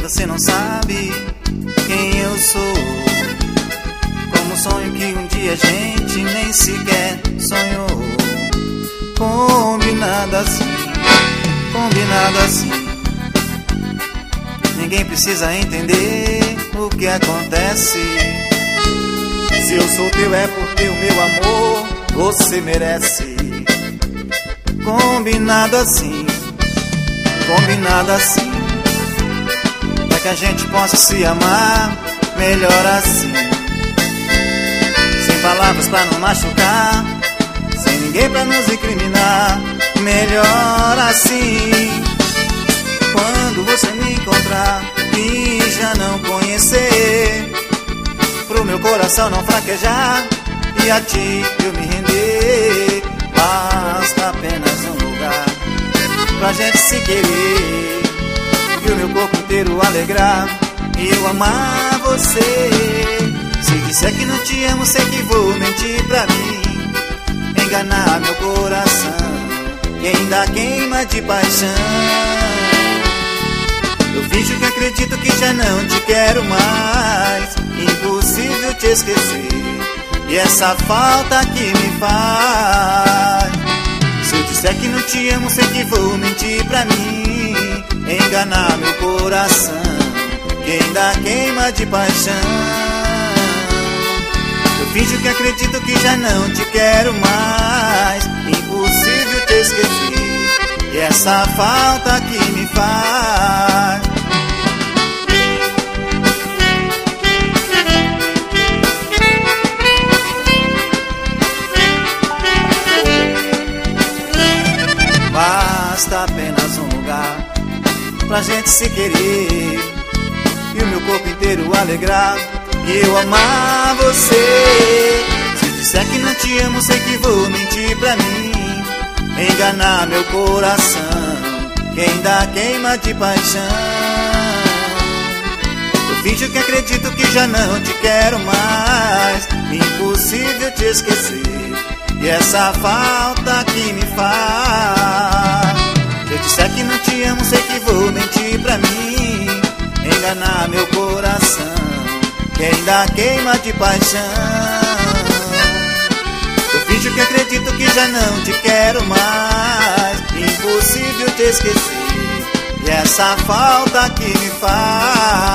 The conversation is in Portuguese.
você não sabe quem eu sou. Como sonho que um dia a gente nem sequer sonhou. Combinado assim. Ninguém precisa entender o que acontece. Se eu sou teu é porque o meu amor você merece. Combinado assim, pra que a gente possa se amar melhor assim. Sem palavras pra não machucar, sem ninguém pra nos incriminar, melhor assim. Quando você me encontrar e já não conhecer, pro meu coração não fraquejar e a ti eu me render, basta apenas um lugar pra gente se querer e o meu corpo inteiro alegrar e eu amar você. Se disser que não te amo, sei que vou mentir pra mim, enganar meu coração e ainda queima de paixão. Eu finjo que acredito que já não te quero mais, impossível te esquecer, e essa falta que me faz. Se eu disser que não te amo, sei que vou mentir pra mim, enganar meu coração que ainda queima de paixão. Eu finjo que acredito que já não te quero mais, impossível te esquecer, e essa falta que me faz. Basta apenas um lugar pra gente se querer e o meu corpo inteiro alegrar e eu amar você. Se disser que não te amo, sei que vou mentir pra mim, enganar meu coração que ainda queima de paixão. Eu finjo que acredito que já não te quero mais, impossível te esquecer, e essa falta que me faz. Se eu disser que não te amo, sei que vou mentir pra mim, enganar meu coração que ainda queima de paixão. Eu finjo que acredito que já não te quero mais, impossível te esquecer, e essa falta que me faz.